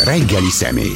Reggeli személy.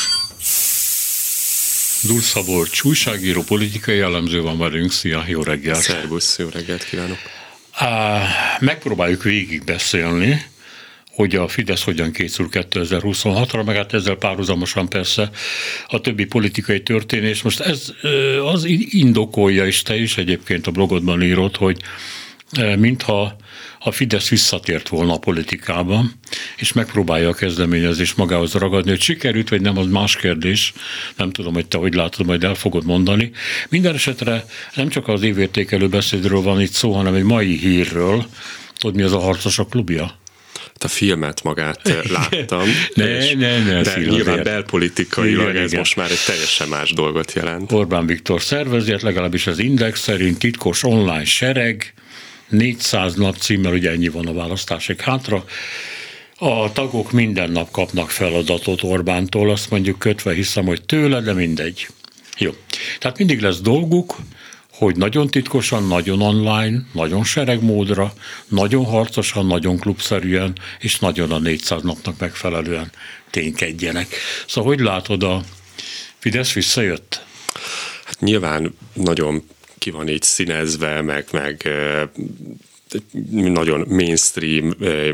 Dúl Szabolcs, újságíró, politikai elemző van velünk. Szia, jó reggelt! Szervusz, jó reggelt kívánok! Megpróbáljuk végigbeszélni, hogy a Fidesz hogyan készül 2026-ra, meg hát ezzel párhuzamosan persze a többi politikai történés. Most ez az indokolja, és te is egyébként a blogodban írod, hogy mintha a Fidesz visszatért volna a politikában, és megpróbálja a kezdeményezést magához ragadni, hogy sikerült, vagy nem, az más kérdés. Nem tudom, hogy te hogy látod, majd el fogod mondani. Minden esetre nem csak az évértékelő beszédről van itt szó, hanem egy mai hírről. Tudod, mi az a Harcosok klubja? A filmet magát láttam, de nyilván belpolitikailag ez most már egy teljesen más dolgot jelent. Orbán Viktor szervezi, legalábbis az Index szerint titkos online sereg, 400 nap címmel, ugye ennyi van a választásig hátra. A tagok minden nap kapnak feladatot Orbántól, azt mondjuk kötve hiszem, hogy tőle, de mindegy. Jó. Tehát mindig lesz dolguk, hogy nagyon titkosan, nagyon online, nagyon seregmódra, nagyon harcosan, nagyon klubszerűen, és nagyon a 400 napnak megfelelően ténykedjenek. Szóval hogy látod, a Fidesz visszajött? Hát nyilván nagyon ki van így színezve, meg nagyon mainstream,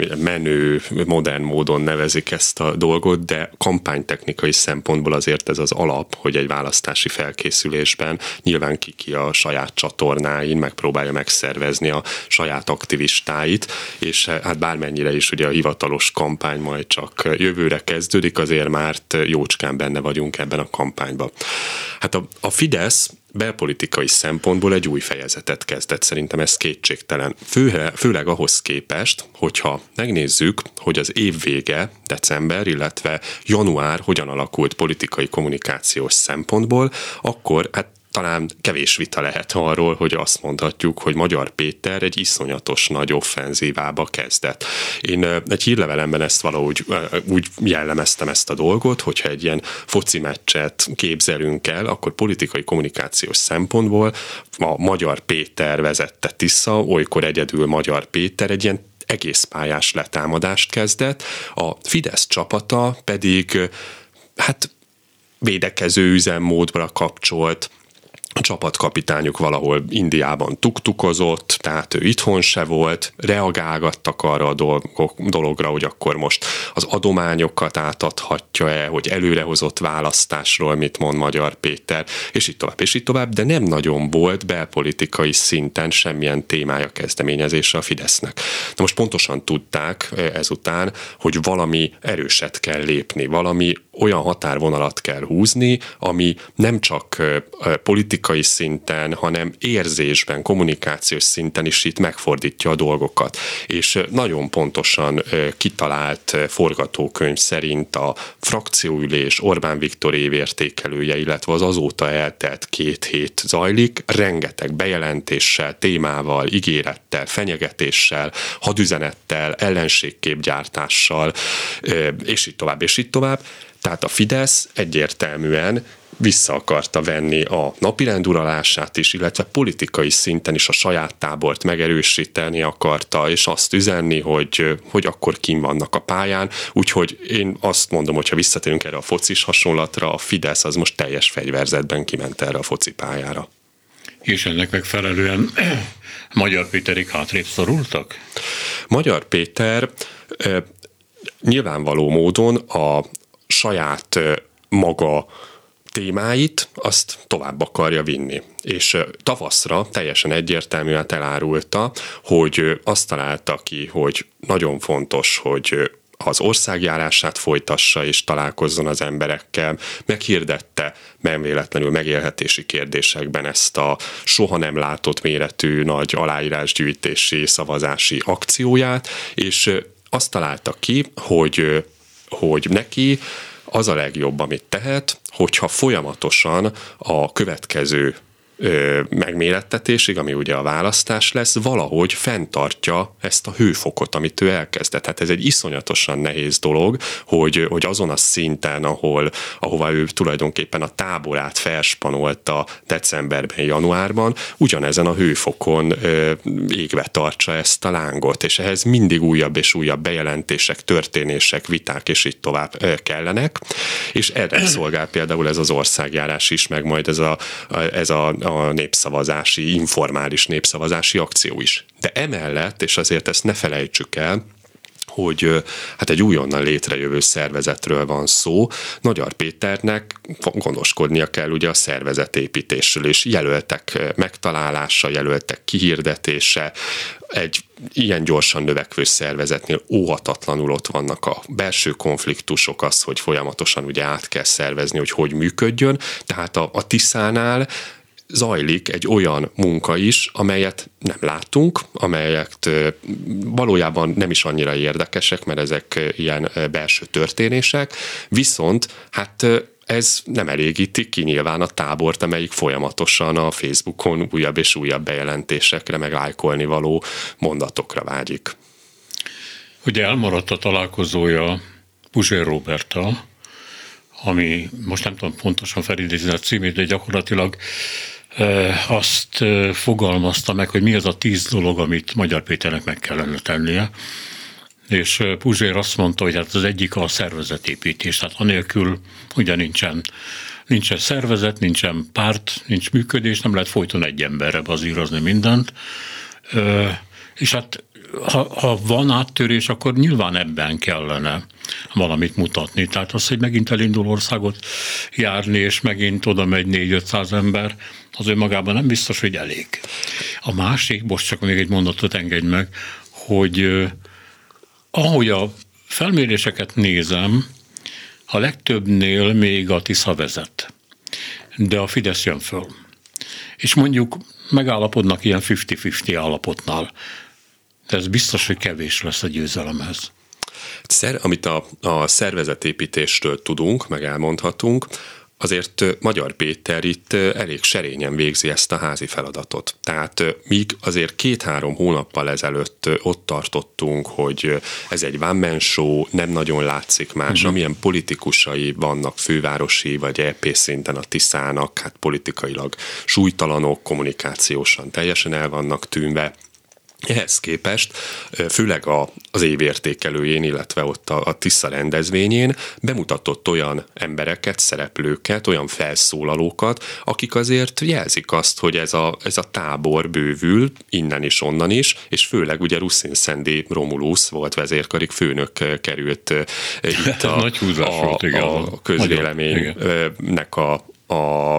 menő, modern módon nevezik ezt a dolgot, de kampánytechnikai szempontból azért ez az alap, hogy egy választási felkészülésben nyilván ki a saját csatornáin megpróbálja megszervezni a saját aktivistáit, és hát bármennyire is ugye a hivatalos kampány majd csak jövőre kezdődik, azért már jócskán benne vagyunk ebben a kampányban. Hát a Fidesz belpolitikai szempontból egy új fejezetet kezdett, szerintem ez kétségtelen. Főleg ahhoz képest, hogyha megnézzük, hogy az év vége, december, illetve január hogyan alakult politikai kommunikációs szempontból, akkor hát talán kevés vita lehet arról, hogy azt mondhatjuk, hogy Magyar Péter egy iszonyatos nagy offenzívába kezdett. Én egy hírlevelemben ezt valahogy úgy jellemeztem ezt a dolgot, hogyha egy ilyen foci meccset képzelünk el, akkor politikai kommunikációs szempontból a Magyar Péter vezette Tisza, olykor egyedül Magyar Péter egy ilyen egész pályás letámadást kezdett, a Fidesz csapata pedig hát védekező üzemmódra kapcsolt. A csapatkapitányuk valahol Indiában tuktukozott, tehát ő itthon se volt, reagálgattak arra a dologra, hogy akkor most az adományokat átadhatja-e, hogy előrehozott választásról mit mond Magyar Péter, és így tovább, de nem nagyon volt belpolitikai szinten semmilyen témája kezdeményezése a Fidesznek. Na most pontosan tudták ezután, hogy valami erőset kell lépni, valami olyan határvonalat kell húzni, ami nem csak politikai szinten, hanem érzésben, kommunikációs szinten is itt megfordítja a dolgokat. És nagyon pontosan kitalált forgatókönyv szerint a frakcióülés Orbán Viktor évértékelője, illetve az azóta eltelt 2 hét zajlik, rengeteg bejelentéssel, témával, ígérettel, fenyegetéssel, hadüzenettel, ellenségképgyártással, és így tovább. Tehát a Fidesz egyértelműen vissza akarta venni a napirend uralását is, illetve politikai szinten is a saját tábort megerősíteni akarta, és azt üzenni, hogy akkor kim vannak a pályán. Úgyhogy én azt mondom, hogy ha visszatérünk erre a focis hasonlatra, a Fidesz az most teljes fegyverzetben kiment erre a foci pályára. És ennek megfelelően Magyar Péterik hátrébb szorultak? Magyar Péter nyilvánvaló módon a saját maga témáit azt tovább akarja vinni. És tavaszra teljesen egyértelműen elárulta, hogy azt találta ki, hogy nagyon fontos, hogy az országjárását folytassa és találkozzon az emberekkel, meghirdette nem véletlenül megélhetési kérdésekben ezt a soha nem látott méretű nagy aláírásgyűjtési szavazási akcióját, és azt találta ki, hogy neki az a legjobb, amit tehet, hogyha folyamatosan a következő megmérettetésig, ami ugye a választás lesz, valahogy fenntartja ezt a hőfokot, amit ő elkezdett. Tehát ez egy iszonyatosan nehéz dolog, hogy azon a szinten, ahova ő tulajdonképpen a táborát felspanolta decemberben, januárban, ugyanezen a hőfokon égve tartsa ezt a lángot, és ehhez mindig újabb és újabb bejelentések, történések, viták és így tovább kellenek, és erre szolgál például ez az országjárás is, meg majd ez a népszavazási, informális népszavazási akció is. De emellett, és azért ezt ne felejtsük el, hogy hát egy újonnan létrejövő szervezetről van szó. Magyar Péternek gondoskodnia kell ugye a szervezetépítésről, és jelöltek megtalálása, jelöltek kihirdetése. Egy ilyen gyorsan növekvő szervezetnél óhatatlanul ott vannak a belső konfliktusok, az, hogy folyamatosan ugye át kell szervezni, hogy működjön. Tehát a Tiszánál zajlik egy olyan munka is, amelyet nem látunk, amelyek valójában nem is annyira érdekesek, mert ezek ilyen belső történések, viszont hát ez nem elégíti ki nyilván a tábort, amelyik folyamatosan a Facebookon újabb és újabb bejelentésekre, meg lájkolni való mondatokra vágyik. Ugye elmaradt a találkozója Puzsér Róberttal, ami most nem tudom pontosan felidézni a címét, de gyakorlatilag azt fogalmazta meg, hogy mi az a 10 dolog, amit Magyar Péternek meg kellene tennie. És Puzsér azt mondta, hogy hát az egyik a szervezetépítés. Tehát anélkül ugye nincsen szervezet, nincsen párt, nincs működés, nem lehet folyton egy emberre bazírozni mindent. És hát ha van áttörés, akkor nyilván ebben kellene valamit mutatni. Tehát az, hogy megint elindul országot járni, és megint oda megy 400-500 ember, az önmagában nem biztos, hogy elég. A másik, most csak még egy mondatot engedj meg, hogy ahogy a felméréseket nézem, a legtöbbnél még a Tisza vezet, de a Fidesz jön föl. És mondjuk megállapodnak ilyen 50-50 állapotnál, de ez biztos, hogy kevés lesz a győzelemhez. Amit a szervezetépítésről tudunk, meg elmondhatunk, azért Magyar Péter itt elég serényen végzi ezt a házi feladatot. Tehát míg azért 2-3 hónappal ezelőtt ott tartottunk, hogy ez egy one-man show, nem nagyon látszik más, amilyen politikusai vannak fővárosi vagy EP szinten a Tiszának, hát politikailag súlytalanok, kommunikációsan teljesen el vannak tűnve. Ehhez képest, főleg az évértékelőjén, illetve ott a Tisza rendezvényén bemutatott olyan embereket, szereplőket, olyan felszólalókat, akik azért jelzik azt, hogy ez a tábor bővül, innen is, onnan is, és főleg ugye Ruszin-Szendi Romulusz volt vezérkarik főnök került itt a közvéleménynek a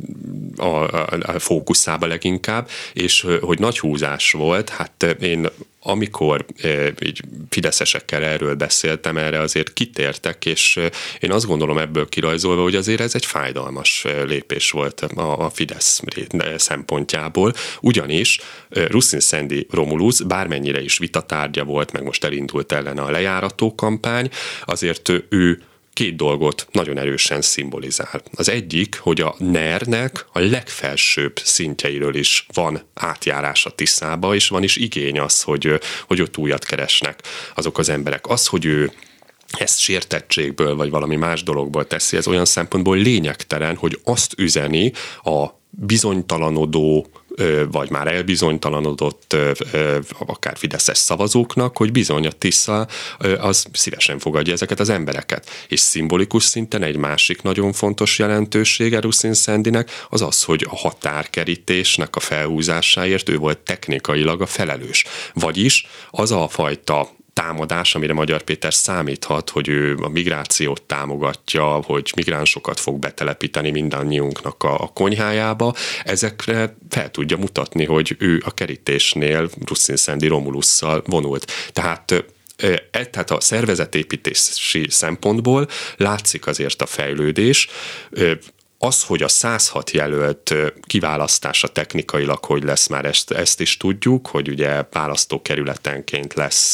fókuszába leginkább, és hogy nagy húzás volt, hát én amikor így fideszesekkel erről beszéltem, erre azért kitértek, és én azt gondolom ebből kirajzolva, hogy azért ez egy fájdalmas lépés volt a Fidesz szempontjából, ugyanis Ruszin-Szendi Romulusz bármennyire is vitatárgya volt, meg most elindult ellene a lejárató kampány, azért ő 2 dolgot nagyon erősen szimbolizál. Az egyik, hogy a NER-nek a legfelsőbb szintjeiről is van átjárás a Tiszába, és van is igény az, hogy ott újat keresnek azok az emberek. Az, hogy ő ezt sértettségből, vagy valami más dologból teszi, ez olyan szempontból lényegtelen, hogy azt üzeni a bizonytalanodó, vagy már elbizonytalanodott akár fideszes szavazóknak, hogy bizony a Tisza az szívesen fogadja ezeket az embereket. És szimbolikus szinten egy másik nagyon fontos jelentősége Ruszin-Szendinek az az, hogy a határkerítésnek a felhúzásáért ő volt technikailag a felelős. Vagyis az a fajta támadás, amire Magyar Péter számíthat, hogy ő a migrációt támogatja, hogy migránsokat fog betelepíteni mindannyiunknak a konyhájába, ezekre fel tudja mutatni, hogy ő a kerítésnél Ruszin-Szendi Romulusszal vonult. Tehát a szervezetépítési szempontból látszik azért a fejlődés. Az, hogy a 106 jelölt kiválasztása technikailag hogy lesz, már ezt is tudjuk, hogy ugye választókerületenként lesz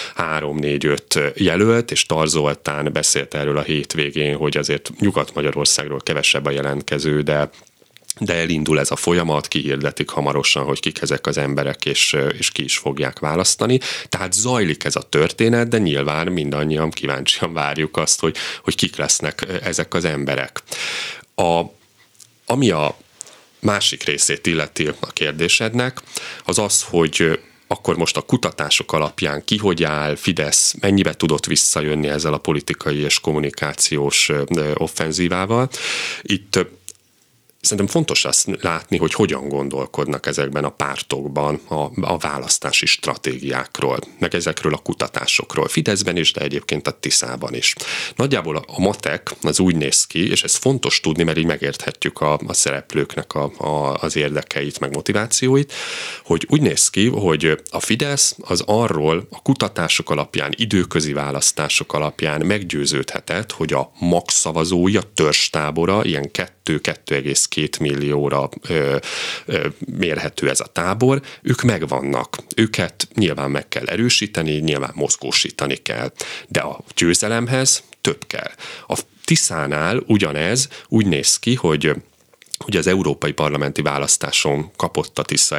3-4-5 jelölt, és Tar Zoltán beszélt erről a hétvégén, hogy azért Nyugat-Magyarországról kevesebb a jelentkező, de de elindul ez a folyamat, kihirdetik hamarosan, hogy kik ezek az emberek, és ki is fogják választani. Tehát zajlik ez a történet, de nyilván mindannyian kíváncsian várjuk azt, hogy kik lesznek ezek az emberek. Ami a másik részét illeti a kérdésednek, az az, hogy akkor most a kutatások alapján ki hogy áll, Fidesz mennyibe tudott visszajönni ezzel a politikai és kommunikációs offenzívával. Itt szerintem fontos azt látni, hogy hogyan gondolkodnak ezekben a pártokban a választási stratégiákról, meg ezekről a kutatásokról. Fideszben is, de egyébként a Tiszában is. Nagyjából a matek az úgy néz ki, és ez fontos tudni, mert így megérthetjük a szereplőknek az érdekeit, meg motivációit, hogy úgy néz ki, hogy a Fidesz az arról a kutatások alapján, időközi választások alapján meggyőződhetett, hogy a max szavazói, a törzstábora ilyen 2,2 millióra mérhető ez a tábor, ők megvannak. Őket nyilván meg kell erősíteni, nyilván mozgósítani kell. De a győzelemhez több kell. A Tiszánál ugyanez úgy néz ki, hogy az európai parlamenti választáson kapott a Tisza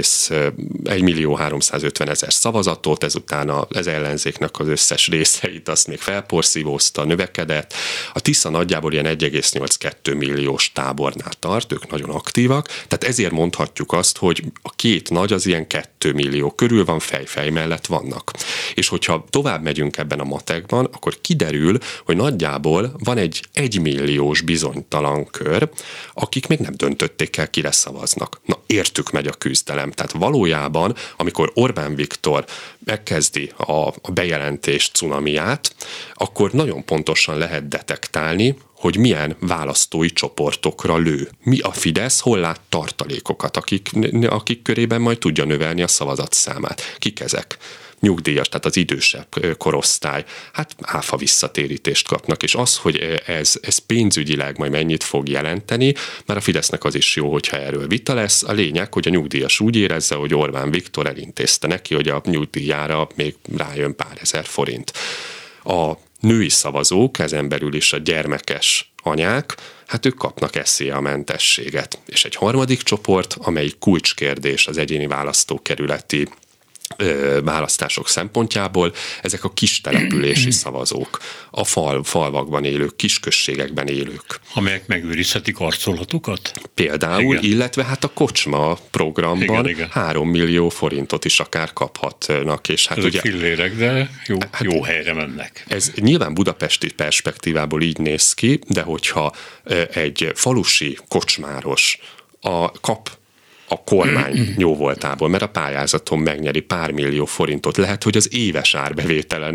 1.350.000 szavazatot, ezután az ellenzéknek az összes részeit azt még felporszívózta, növekedett. A Tisza nagyjából ilyen 1,82 milliós tábornál tart, ők nagyon aktívak, tehát ezért mondhatjuk azt, hogy a két nagy az ilyen 2 millió körül van, fej mellett vannak. És hogyha tovább megyünk ebben a matekban, akkor kiderül, hogy nagyjából van egy 1 milliós bizonytalan kör, akik még nem döntötték el, kire szavaznak. Na, értük megy a küzdelem. Tehát valójában, amikor Orbán Viktor megkezdi a bejelentés cunamiát, akkor nagyon pontosan lehet detektálni, hogy milyen választói csoportokra lő. Mi a Fidesz, hol lát tartalékokat, akik körében majd tudja növelni a szavazatszámát. Kik ezek? Nyugdíjas, tehát az idősebb korosztály, hát áfa visszatérítést kapnak, és az, hogy ez pénzügyileg majd mennyit fog jelenteni, már a Fidesznek az is jó, hogyha erről vita lesz. A lényeg, hogy a nyugdíjas úgy érezze, hogy Orbán Viktor elintézte neki, hogy a nyugdíjára még rájön pár ezer forint. A női szavazók, ezen belül is a gyermekes anyák, hát ők kapnak SZIA-mentességet. És egy harmadik csoport, amelyik kulcskérdés az egyéni választókerületi választások szempontjából, ezek a kis települési szavazók, a falvakban élők, kisközségekben élők. Amelyek megőrizhetik arcolatukat? Például, igen. Illetve hát a kocsma programban igen. 3 millió forintot is akár kaphatnak. És hát ezek ugye, fillérek, de jó helyre mennek. Ez nyilván budapesti perspektívából így néz ki, de hogyha egy falusi kocsmáros kap a kormány jóvoltából, mert a pályázaton megnyeri pár millió forintot, lehet, hogy az éves árbevétele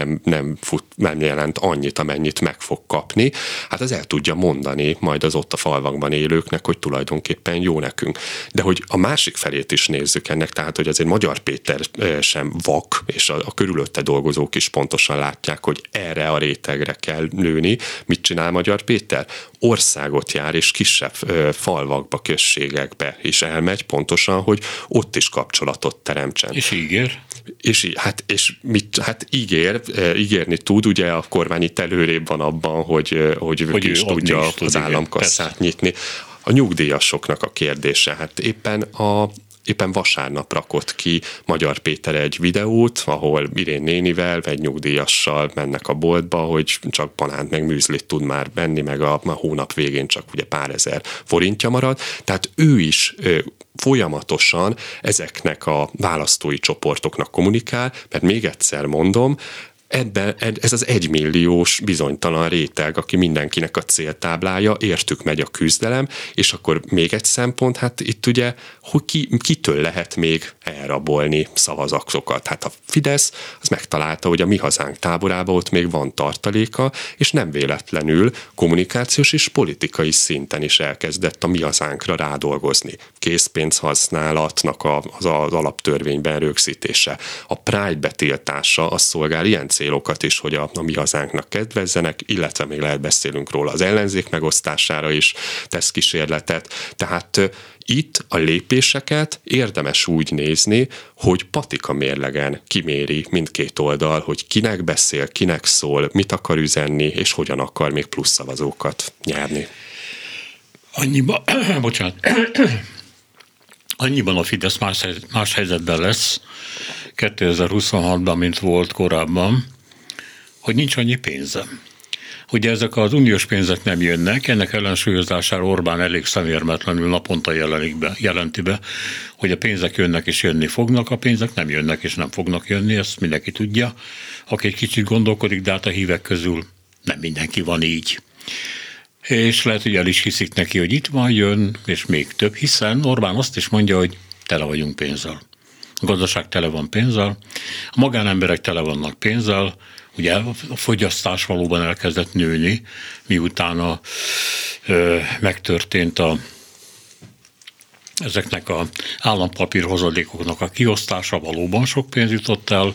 nem jelent annyit, amennyit meg fog kapni, hát az el tudja mondani majd az ott a falvakban élőknek, hogy tulajdonképpen jó nekünk. De hogy a másik felét is nézzük ennek, tehát, hogy azért Magyar Péter sem vak, és a körülötte dolgozók is pontosan látják, hogy erre a rétegre kell nőni. Mit csinál Magyar Péter? Országot jár, és kisebb falvakba, községekbe is elmegy pontosan, hogy ott is kapcsolatot teremtsen. És ígér? Ígérni tud, ugye a kormány itt előrébb van abban, hogy ki is tudja az államkasszát nyitni. A nyugdíjasoknak a kérdése, hát éppen vasárnap rakott ki Magyar Péter egy videót, ahol Irén nénivel, egy nyugdíjassal mennek a boltba, hogy csak banánt meg műzlit tud már venni, meg a hónap végén csak ugye pár ezer forintja marad. Tehát ő is folyamatosan ezeknek a választói csoportoknak kommunikál, mert még egyszer mondom, ez az 1 milliós bizonytalan réteg, aki mindenkinek a céltáblája, értük megy a küzdelem, és akkor még egy szempont, hát itt ugye, hogy kitől lehet még elrabolni szavazatokat. Hát a Fidesz az megtalálta, hogy a Mi Hazánk táborában ott még van tartaléka, és nem véletlenül kommunikációs és politikai szinten is elkezdett a Mi Hazánkra rádolgozni. Készpénzhasználatnak az alaptörvényben rögzítése. A Pride betiltása az szolgál ilyen célokat is, hogy a Mi Hazánknak kedvezzenek, illetve még lehet beszélünk róla, az ellenzék megosztására is tesz kísérletet. Tehát itt a lépéseket érdemes úgy nézni, hogy patika mérlegen kiméri mindkét oldal, hogy kinek beszél, kinek szól, mit akar üzenni, és hogyan akar még plusz szavazókat nyerni. Annyiban a Fidesz más helyzetben lesz 2026-ban, mint volt korábban, hogy nincs annyi pénze. Ugye ezek az uniós pénzek nem jönnek, ennek ellensúlyozására Orbán elég szemérmetlenül naponta jelenti be, hogy a pénzek jönnek és jönni fognak, a pénzek nem jönnek és nem fognak jönni, ezt mindenki tudja. Aki egy kicsit gondolkodik, de hát a hívek közül nem mindenki van így. És lehet, hogy el is hiszik neki, hogy itt van, jön, és még több, hiszen Orbán azt is mondja, hogy tele vagyunk pénzzel. A gazdaság tele van pénzzel, a magánemberek tele vannak pénzzel, ugye a fogyasztás valóban elkezdett nőni, miután megtörtént ezeknek az állampapír hozadékoknak a kiosztása, valóban sok pénz jutott el,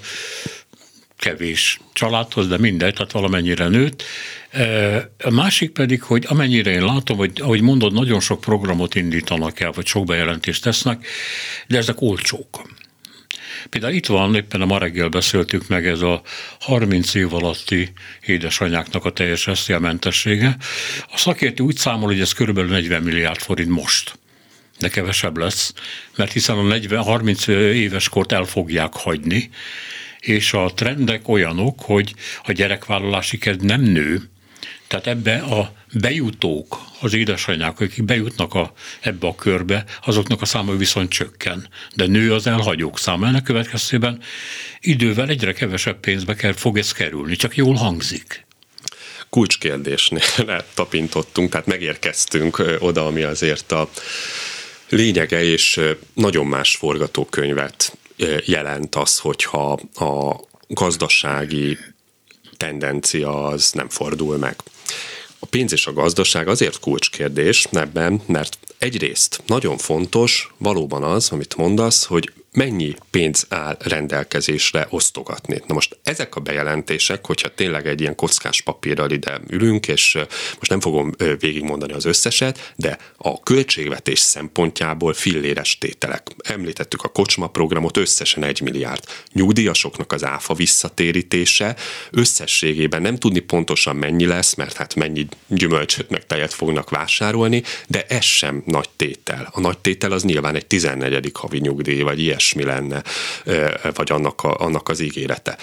kevés családhoz, de mindegy, tehát valamennyire nőtt. A másik pedig, hogy amennyire én látom, hogy ahogy mondod, nagyon sok programot indítanak el, vagy sok bejelentést tesznek, de ezek olcsók. Például itt van, éppen a ma reggel beszéltük meg, ez a 30 év alatti édesanyáknak a teljes SZIA-mentessége. A szakértő úgy számol, hogy ez körülbelül 40 milliárd forint most. De kevesebb lesz, mert hiszen a 30 éves kort el fogják hagyni, és a trendek olyanok, hogy a gyerekvállalási kedv nem nő, tehát ebbe a bejutók, az édesanyák, akik bejutnak ebbe a körbe, azoknak a száma viszont csökken. De nő az elhagyók száma. Ennek következtében idővel egyre kevesebb pénzbe fog ez kerülni, csak jól hangzik. Kulcskérdésnél tapintottunk, tehát megérkeztünk oda, ami azért a lényege, és nagyon más forgatókönyvet jelent az, hogyha a gazdasági tendencia az nem fordul meg. A pénz és a gazdaság azért kulcskérdés ebben, mert egyrészt nagyon fontos valóban az, amit mondasz, hogy mennyi pénz áll rendelkezésre osztogatni. Na most ezek a bejelentések, hogyha tényleg egy ilyen kockás papírral ide ülünk, és most nem fogom végigmondani az összeset, de a költségvetés szempontjából filléres tételek. Említettük a kocsma programot, összesen 1 milliárd. Nyugdíjasoknak az áfa visszatérítése, összességében nem tudni pontosan mennyi lesz, mert hát mennyi gyümölcsöt meg tejet fognak vásárolni, de ez sem nagy tétel. A nagy tétel az nyilván egy 14. havi nyugdíj, vagy ilyesmi lenne, vagy annak az ígérete.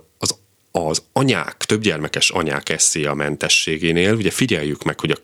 Az anyák, többgyermekes anyák SZIA mentességénél, ugye figyeljük meg, hogy a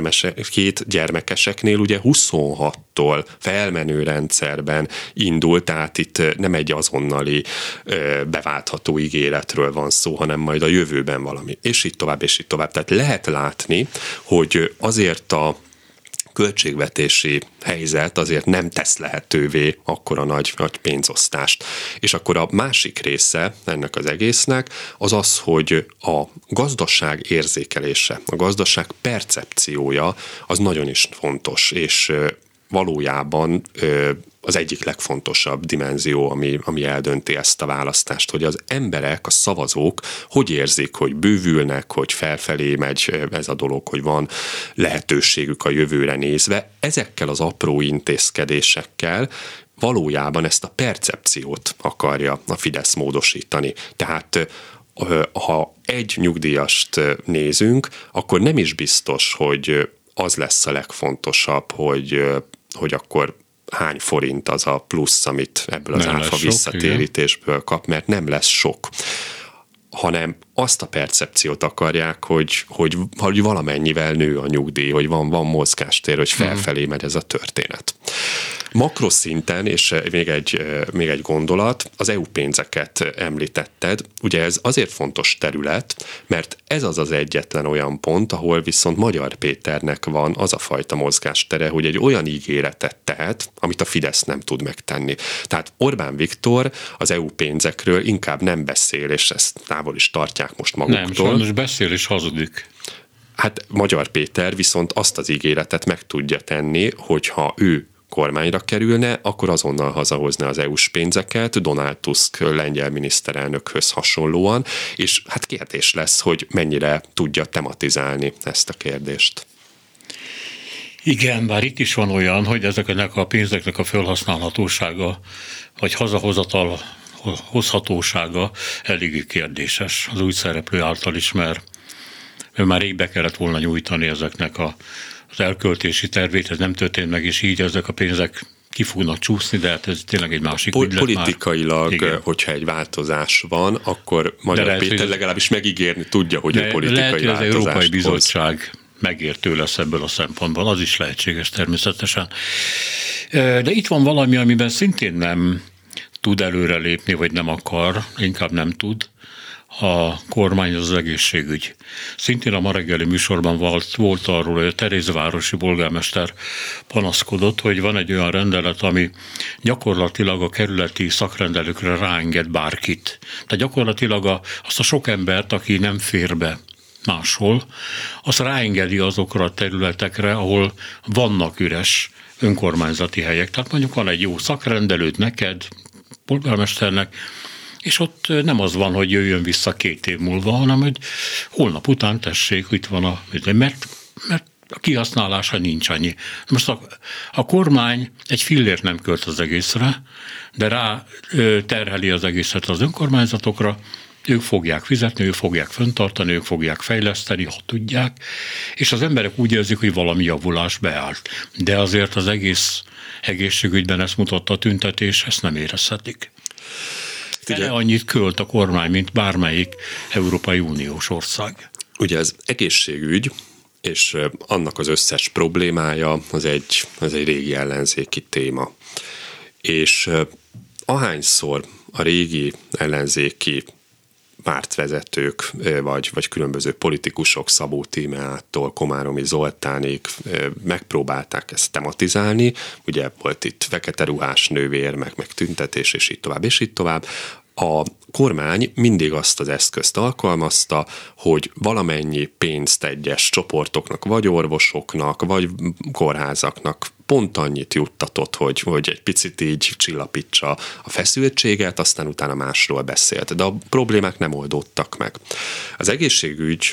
két gyermekeseknél ugye 26-tól felmenő rendszerben indult, tehát itt nem egy azonnali beváltható ígéretről van szó, hanem majd a jövőben valami. És így tovább, és így tovább. Tehát lehet látni, hogy azért a költségvetési helyzet azért nem tesz lehetővé akkora nagy pénzosztást. És akkor a másik része ennek az egésznek az az, hogy a gazdaság érzékelése, a gazdaság percepciója az nagyon is fontos, és valójában az egyik legfontosabb dimenzió, ami eldönti ezt a választást, hogy az emberek, a szavazók hogy érzik, hogy bővülnek, hogy felfelé megy ez a dolog, hogy van lehetőségük a jövőre nézve. Ezekkel az apró intézkedésekkel valójában ezt a percepciót akarja a Fidesz módosítani. Tehát ha egy nyugdíjast nézünk, akkor nem is biztos, hogy az lesz a legfontosabb, hogy akkor hány forint az a plusz, amit ebből az áfa visszatérítésből kap, mert nem lesz sok, hanem azt a percepciót akarják, hogy valamennyivel nő a nyugdíj, hogy van mozgástér, hogy felfelé megy ez a történet. Makroszinten, és még egy gondolat, az EU pénzeket említetted. Ugye ez azért fontos terület, mert ez az egyetlen olyan pont, ahol viszont Magyar Péternek van az a fajta mozgástere, hogy egy olyan ígéretet tehet, amit a Fidesz nem tud megtenni. Tehát Orbán Viktor az EU pénzekről inkább nem beszél, és ezt távol is tartják most maguktól. Nem, sajnos beszél és hazudik. Hát Magyar Péter viszont azt az ígéretet meg tudja tenni, hogyha ő kormányra kerülne, akkor azonnal hazahozna az EU-s pénzeket, Donald Tusk lengyel miniszterelnökhöz hasonlóan, és hát kérdés lesz, hogy mennyire tudja tematizálni ezt a kérdést. Igen, bár itt is van olyan, hogy ezeknek a pénzeknek a felhasználhatósága, vagy hozhatósága eléggé kérdéses az új szereplő által is, mert már rég be kellett volna nyújtani ezeknek a az elköltési tervét, ez nem történt meg, és így ezek a pénzek ki fognak csúszni, de hát ez tényleg egy másik ügylet politikailag, már. Hogyha egy változás van, akkor Magyar Péter legalábbis megígérni tudja, hogy a politikai lehet, hogy az Európai Bizottság hoz. Megértő lesz ebből a szempontból, az is lehetséges természetesen. De itt van valami, amiben szintén nem tud előrelépni, vagy nem akar, inkább nem tud. A kormány az egészségügy. Szintén a ma reggeli műsorban volt arról, hogy a Terézvárosi polgármester panaszkodott, hogy van egy olyan rendelet, ami gyakorlatilag a kerületi szakrendelőkre ráenged bárkit. Tehát gyakorlatilag azt a sok embert, aki nem fér be máshol, azt ráengedi azokra a területekre, ahol vannak üres önkormányzati helyek. Tehát mondjuk van egy jó szakrendelőd neked, polgármesternek, és ott nem az van, hogy jöjjön vissza 2 év múlva, hanem hogy holnap után tessék, itt van mert a kihasználása nincs annyi. Most a kormány egy fillért nem költ az egészre, de rá terheli az egészet az önkormányzatokra, ők fogják fizetni, ők fogják fenntartani, ők fogják fejleszteni, ha tudják, és az emberek úgy érzik, hogy valami javulás beállt. De azért az egész egészségügyben ezt mutatta a tüntetés, ezt nem érezhetik. Annyit költ a kormány, mint bármelyik Európai Uniós ország. Ugye az egészségügy és annak az összes problémája az egy régi ellenzéki téma. És ahányszor a régi ellenzéki pártvezetők, vagy különböző politikusok, Szabó Tímeától Komáromi Zoltánig megpróbálták ezt tematizálni, ugye volt itt fekete ruhás nővér, meg tüntetés, és így tovább. A kormány mindig azt az eszközt alkalmazta, hogy valamennyi pénzt egyes csoportoknak, vagy orvosoknak, vagy kórházaknak pont annyit juttatott, hogy egy picit így csillapítsa a feszültséget, aztán utána másról beszélt. De a problémák nem oldódtak meg. Az egészségügy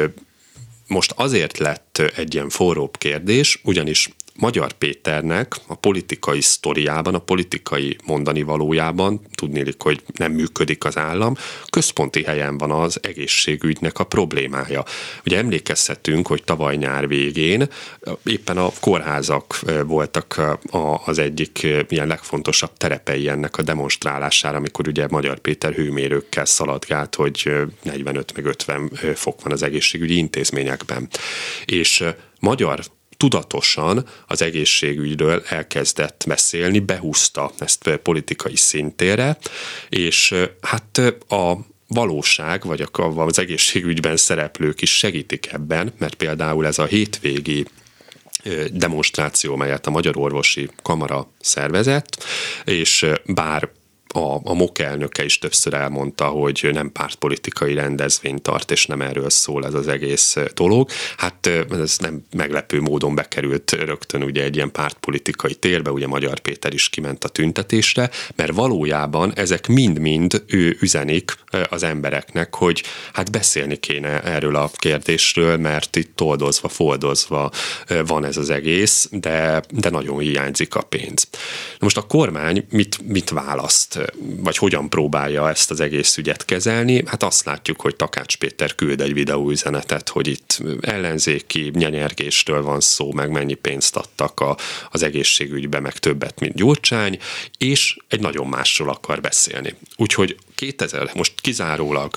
most azért lett egy ilyen forróbb kérdés, ugyanis Magyar Péternek a politikai sztoriában, a politikai mondani valójában, tudnélik, hogy nem működik az állam, központi helyen van az egészségügynek a problémája. Ugye emlékezhetünk, hogy tavaly nyár végén éppen a kórházak voltak az egyik ilyen legfontosabb terepei ennek a demonstrálására, amikor ugye Magyar Péter hőmérőkkel szaladgált, hogy 45 meg 50 fok van az egészségügyi intézményekben. És Magyar tudatosan az egészségügyről elkezdett beszélni, behúzta ezt politikai szintére, és hát a valóság, vagy az egészségügyben szereplők is segítik ebben, mert például ez a hétvégi demonstráció, melyet a Magyar Orvosi Kamara szervezett, és bár a MOK elnöke is többször elmondta, hogy nem pártpolitikai rendezvényt tart, és nem erről szól ez az egész dolog. Hát ez nem meglepő módon bekerült rögtön ugye egy ilyen pártpolitikai térbe, ugye Magyar Péter is kiment a tüntetésre, mert valójában ezek mind-mind ő üzenik az embereknek, hogy hát beszélni kéne erről a kérdésről, mert itt toldozva, foldozva van ez az egész, de nagyon hiányzik a pénz. Most a kormány mit választ? Vagy hogyan próbálja ezt az egész ügyet kezelni? Hát azt látjuk, hogy Takács Péter küld egy videóüzenetet, hogy itt ellenzéki nyenyergésről van szó, meg mennyi pénzt adtak az egészségügybe, meg többet, mint Gyurcsány, és egy nagyon másról akar beszélni. Úgyhogy most kizárólag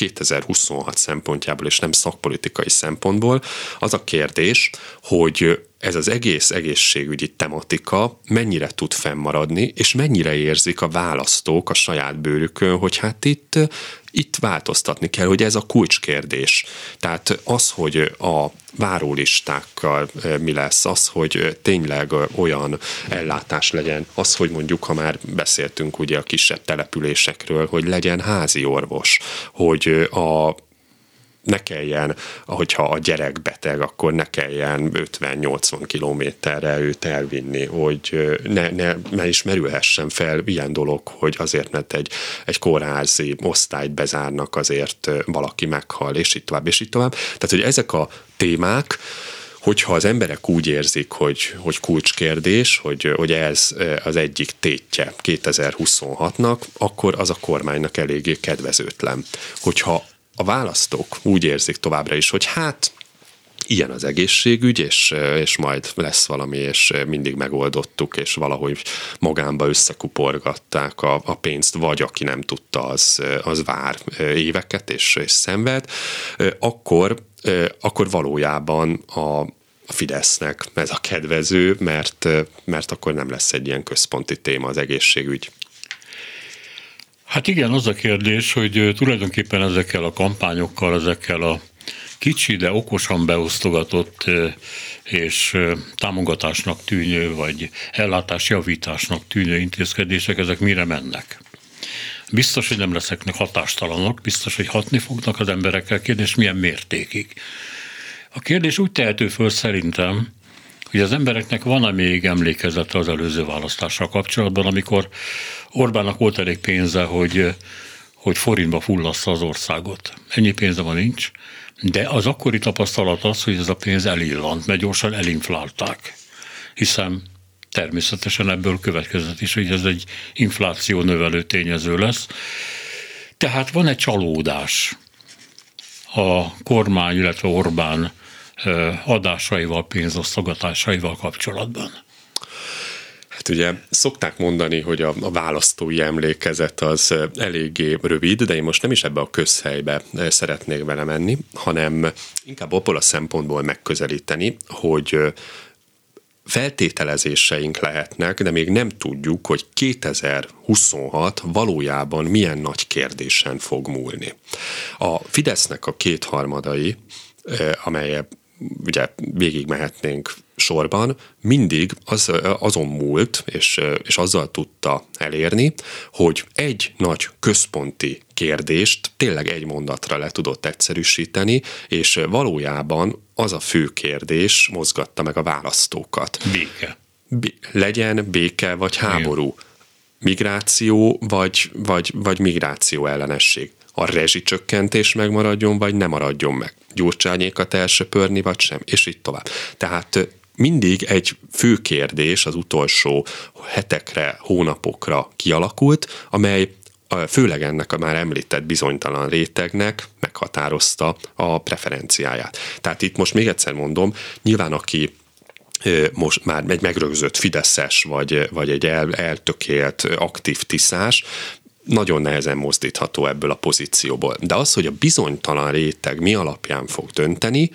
2026 szempontjából, és nem szakpolitikai szempontból, az a kérdés, hogy ez az egész egészségügyi tematika mennyire tud fennmaradni, és mennyire érzik a választók a saját bőrükön, hogy hát itt változtatni kell, hogy ez a kulcskérdés. Tehát az, hogy a várólistákkal mi lesz, az, hogy tényleg olyan ellátás legyen, az, hogy mondjuk, ha már beszéltünk ugye a kisebb településekről, hogy legyen házi orvos, hogy ne kelljen, hogyha a gyerek beteg, akkor ne kelljen 50-80 kilométerre őt elvinni, hogy ne is merülhessen fel ilyen dolog, hogy azért, mert egy kórházi osztályt bezárnak, azért valaki meghal, és így tovább, és így tovább. Tehát, hogy ezek a témák, hogyha az emberek úgy érzik, hogy kulcskérdés, hogy ez az egyik tétje 2026-nak, akkor az a kormánynak eléggé kedvezőtlen. Hogyha a választók úgy érzik továbbra is, hogy hát ilyen az egészségügy, és majd lesz valami, és mindig megoldottuk, és valahogy magánba összekuporgatták a pénzt, vagy aki nem tudta, az vár éveket, és szenved, akkor valójában a Fidesznek ez a kedvező, mert akkor nem lesz egy ilyen központi téma az egészségügy. Hát igen, az a kérdés, hogy tulajdonképpen ezekkel a kampányokkal, ezekkel a kicsi, de okosan beosztogatott és támogatásnak tűnő, vagy ellátásjavításnak tűnő intézkedések, ezek mire mennek? Biztos, hogy nem lesznek hatástalanok, biztos, hogy hatni fognak az emberekkel, kérdés milyen mértékig. A kérdés úgy tehető föl szerintem, hogy az embereknek van-e még emlékezete az előző választással kapcsolatban, amikor Orbánnak volt elég pénze, hogy forintba fullassza az országot. Ennyi pénze van nincs, de az akkori tapasztalat az, hogy ez a pénz elillant, mert gyorsan elinflálták. Hiszen természetesen ebből következett is, hogy ez egy infláció növelő tényező lesz. Tehát van egy csalódás a kormány, illetve Orbán adásaival, pénzosztogatásaival kapcsolatban. Hát ugye szokták mondani, hogy a választói emlékezet az eléggé rövid, de én most nem is ebbe a közhelybe szeretnék vele menni, hanem inkább abból a szempontból megközelíteni, hogy feltételezéseink lehetnek, de még nem tudjuk, hogy 2026 valójában milyen nagy kérdésen fog múlni. A Fidesznek a kétharmadai, amelyek ugye végigmehetnénk sorban, mindig azon múlt, és azzal tudta elérni, hogy egy nagy központi kérdést tényleg egy mondatra le tudott egyszerűsíteni, és valójában az a fő kérdés mozgatta meg a választókat. Béke. Legyen béke vagy háború. Migráció vagy migráció ellenesség. A rezsicsökkentés megmaradjon, vagy nem maradjon meg. Gyurcsányékat elsöpörni, vagy sem, és így tovább. Tehát mindig egy fő kérdés az utolsó hetekre, hónapokra kialakult, amely főleg ennek a már említett bizonytalan rétegnek meghatározta a preferenciáját. Tehát itt most még egyszer mondom, nyilván aki most már egy megrögzött fideszes, vagy egy eltökélt aktív tiszás, nagyon nehezen mozdítható ebből a pozícióból. De az, hogy a bizonytalan réteg mi alapján fog dönteni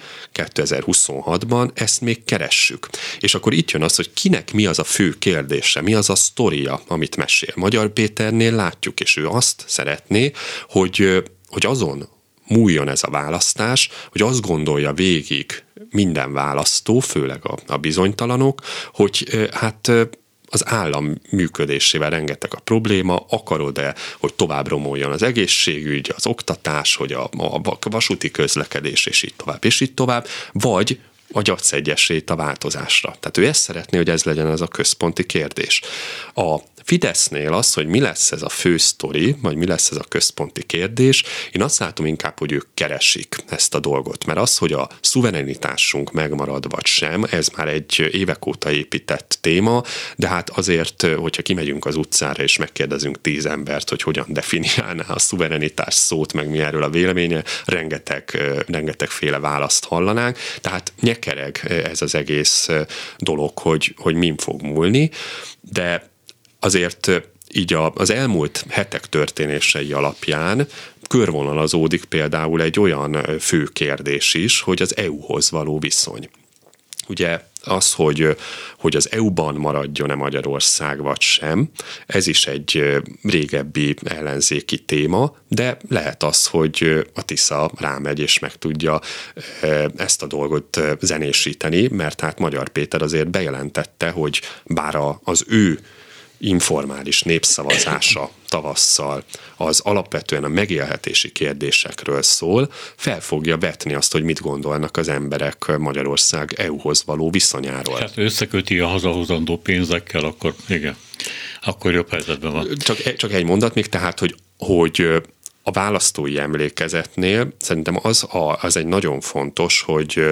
2026-ban, ezt még keressük. És akkor itt jön az, hogy kinek mi az a fő kérdése, mi az a sztoria, amit mesél. Magyar Péternél látjuk, és ő azt szeretné, hogy azon múljon ez a választás, hogy azt gondolja végig minden választó, főleg a bizonytalanok, hogy hát az állam működésével rengeteg a probléma, akarod-e, hogy tovább romoljon az egészségügy, az oktatás, hogy a vasúti közlekedés, és így tovább, vagy adsz egy esélyt a változásra. Tehát ő ezt szeretné, hogy ez legyen ez a központi kérdés. A Fidesznél az, hogy mi lesz ez a fő sztori, vagy mi lesz ez a központi kérdés, én azt látom inkább, hogy ők keresik ezt a dolgot, mert az, hogy a szuverenitásunk megmarad vagy sem, ez már egy évek óta épített téma, de hát azért, hogyha kimegyünk az utcára és megkérdezünk 10 embert, hogy hogyan definiálná a szuverenitás szót, meg mi erről a véleménye, rengetegféle választ hallanánk, tehát nyekereg ez az egész dolog, hogy min fog múlni, de azért így az elmúlt hetek történései alapján körvonalazódik például egy olyan fő kérdés is, hogy az EU-hoz való viszony. Ugye az, hogy az EU-ban maradjon-e Magyarország vagy sem, ez is egy régebbi ellenzéki téma, de lehet az, hogy a Tisza rámegy és meg tudja ezt a dolgot zenésíteni, mert hát Magyar Péter azért bejelentette, hogy bár az ő informális népszavazása tavasszal az alapvetően a megélhetési kérdésekről szól, fel fogja vetni azt, hogy mit gondolnak az emberek Magyarország EU-hoz való viszonyáról. Hát összeköti a hazahozandó pénzekkel, akkor igen, akkor jobb helyzetben van. Csak egy mondat még, tehát, hogy a választói emlékezetnél szerintem az egy nagyon fontos, hogy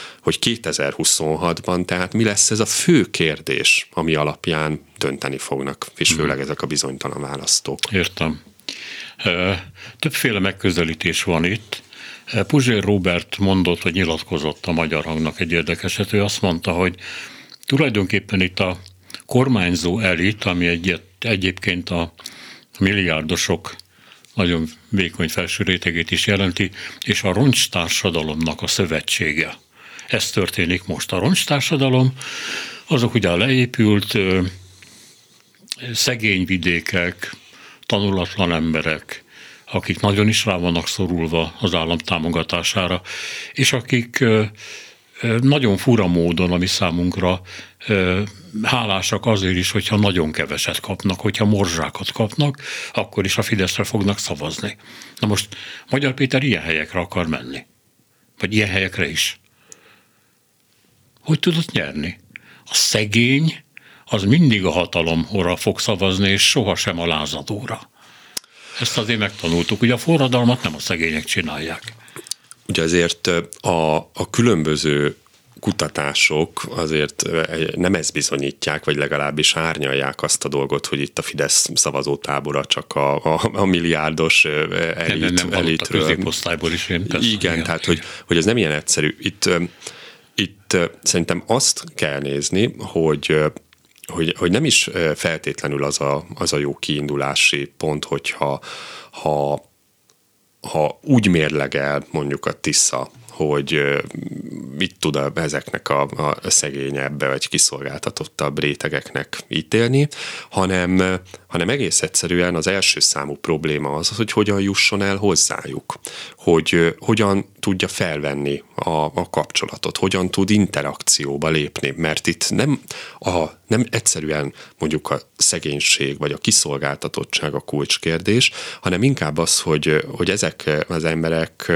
2026-ban, tehát mi lesz ez a fő kérdés, ami alapján dönteni fognak, és főleg ezek a bizonytalan választók. Értem. Többféle megközelítés van itt. Puzsér Róbert mondott, vagy nyilatkozott a Magyar Hangnak egy érdekeset, ő azt mondta, hogy tulajdonképpen itt a kormányzó elit, ami egyébként a milliárdosok nagyon vékony felső rétegét is jelenti, és a roncstársadalomnak a szövetsége. Ez történik most. A roncstársadalom, azok ugye a leépült szegény vidékek, tanulatlan emberek, akik nagyon is rá vannak szorulva az állam támogatására, és akik nagyon fura módon, ami számunkra hálásak azért is, hogyha nagyon keveset kapnak, hogyha morzsákat kapnak, akkor is a Fideszre fognak szavazni. Na most Magyar Péter ilyen helyekre akar menni. Vagy ilyen helyekre is. Hogy tudott nyerni? A szegény az mindig a hatalomra fog szavazni, és sohasem a lázadóra. Ezt azért megtanultuk. Ugye a forradalmat nem a szegények csinálják. Ugye azért a különböző kutatások azért nem ezt bizonyítják, vagy legalábbis árnyalják azt a dolgot, hogy itt a Fidesz szavazótábora csak a milliárdos elitről. A középosztályból is én. Igen, tehát hogy ez nem ilyen egyszerű. Itt szerintem azt kell nézni, hogy nem is feltétlenül az a jó kiindulási pont, hogyha úgy mérlegel mondjuk a Tisza, hogy mit tud ezeknek a szegényebb vagy kiszolgáltatottabb rétegeknek ítélni, hanem egész egyszerűen az első számú probléma az, hogy hogyan jusson el hozzájuk, hogy hogyan tudja felvenni a kapcsolatot, hogyan tud interakcióba lépni, mert itt nem egyszerűen mondjuk a szegénység vagy a kiszolgáltatottság a kulcskérdés, hanem inkább az, hogy ezek az emberek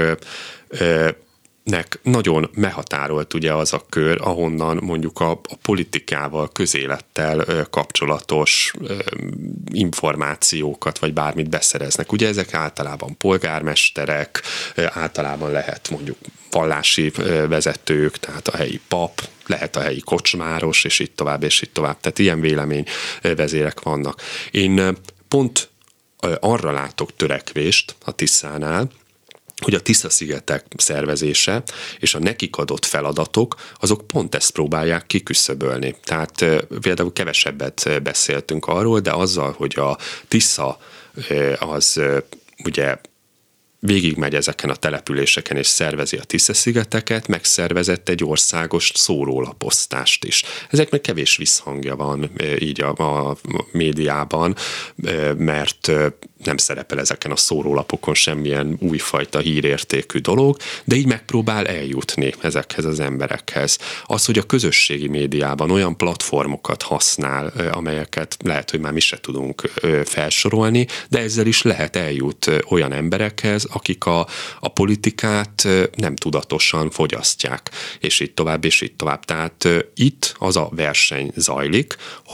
nagyon meghatárolt ugye az a kör, ahonnan mondjuk a politikával, közélettel kapcsolatos információkat, vagy bármit beszereznek. Ugye ezek általában polgármesterek, általában lehet mondjuk vallási vezetők, tehát a helyi pap, lehet a helyi kocsmáros, és így tovább, és így tovább. Tehát ilyen véleményvezérek vannak. Én pont arra látok törekvést a Tiszánál, hogy a Tisza-szigetek szervezése és a nekik adott feladatok, azok pont ezt próbálják kiküszöbölni. Tehát például kevesebbet beszéltünk arról, de azzal, hogy a Tisza az ugye végigmegy ezeken a településeken és szervezi a Tisza-szigeteket, megszervezett egy országos szórólaposztást is. Ezeknek kevés visszhangja van így a médiában, mert nem szerepel ezeken a szórólapokon semmilyen újfajta hírértékű dolog, de így megpróbál eljutni ezekhez az emberekhez. Az, hogy a közösségi médiában olyan platformokat használ, amelyeket lehet, hogy már mi se tudunk felsorolni, de ezzel is lehet eljut olyan emberekhez, akik a politikát nem tudatosan fogyasztják, és így tovább, és így tovább. Tehát itt az a verseny zajlik,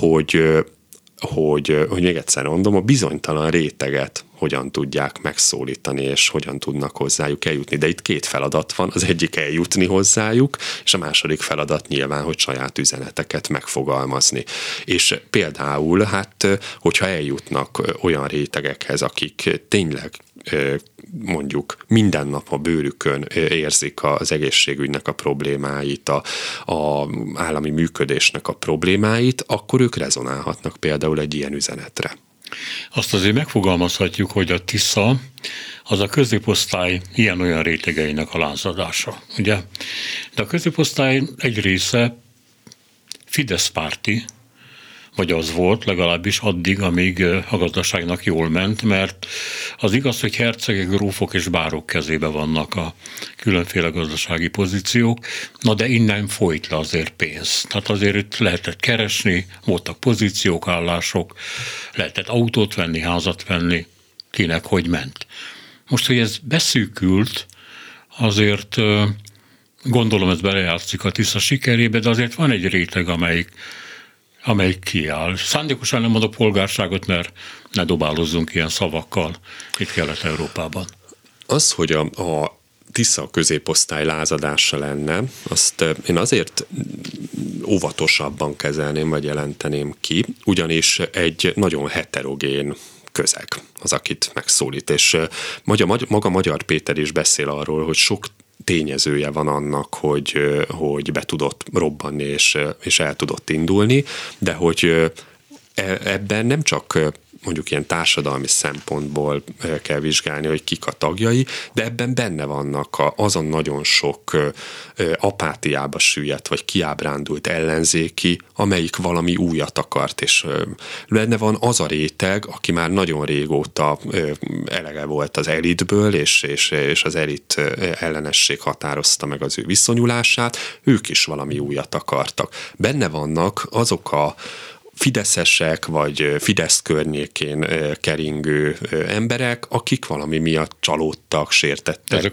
hogy még egyszer mondom, a bizonytalan réteget hogyan tudják megszólítani, és hogyan tudnak hozzájuk eljutni. De itt két feladat van, az egyik eljutni hozzájuk, és a második feladat nyilván, hogy saját üzeneteket megfogalmazni. És például, hogyha eljutnak olyan rétegekhez, akik tényleg mondjuk minden nap a bőrükön érzik az egészségügynek a problémáit, a állami működésnek a problémáit, akkor ők rezonálhatnak például egy ilyen üzenetre. Azt azért megfogalmazhatjuk, hogy a Tisza az a középosztály ilyen-olyan rétegeinek a lázadása, ugye? De a középosztály egy része Fidesz párti, vagy az volt legalábbis addig, amíg a gazdaságnak jól ment, mert az igaz, hogy hercegek, grófok és bárok kezébe vannak a különféle gazdasági pozíciók, na de innen folyt le azért pénz. Tehát azért itt lehetett keresni, voltak pozíciók, állások, lehetett autót venni, házat venni, kinek hogy ment. Most, hogy ez beszűkült, azért gondolom ez belejátszik a Tisza sikerébe, de azért van egy réteg, amelyik kiáll. Szándékosan nem mondok polgárságot, mert ne dobálozzunk ilyen szavakkal itt Kelet-Európában. Az, hogy a Tisza középosztály lázadása lenne, azt én azért óvatosabban kezelném, vagy jelenteném ki, ugyanis egy nagyon heterogén közeg az, akit megszólít. És maga Magyar Péter is beszél arról, hogy sok tényezője van annak, hogy be tudott robbanni, és el tudott indulni, de hogy ebben nem csak mondjuk ilyen társadalmi szempontból kell vizsgálni, hogy kik a tagjai, de ebben benne vannak azon nagyon sok apátiába süllyedt, vagy kiábrándult ellenzéki, amelyik valami újat akart, és benne van az a réteg, aki már nagyon régóta elege volt az elitből, és az elit ellenesség határozta meg az ő viszonyulását, ők is valami újat akartak. Benne vannak azok a fideszesek, vagy Fidesz környékén keringő emberek, akik valami miatt csalódtak, sértettek,